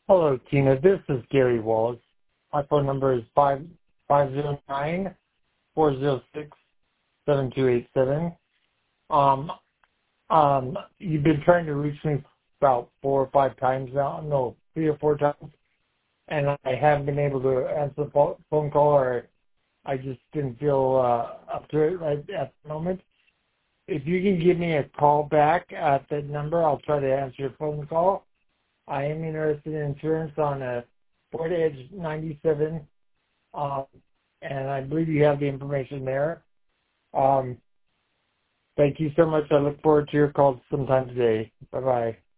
Hello, Tina. This is Gary Wallace. My phone number is 509-406-7287. Um, you've been trying to reach me about 4 or 5 times now. No, 3 or 4 times. And I haven't been able to answer the phone call, or I just didn't feel up to it right at the moment. If you can give me a call back at that number, I'll try to answer your phone call. I am interested in insurance on a Ford Edge 97, and I believe you have the information there. Thank you so much. I look forward to your call sometime today. Bye-bye.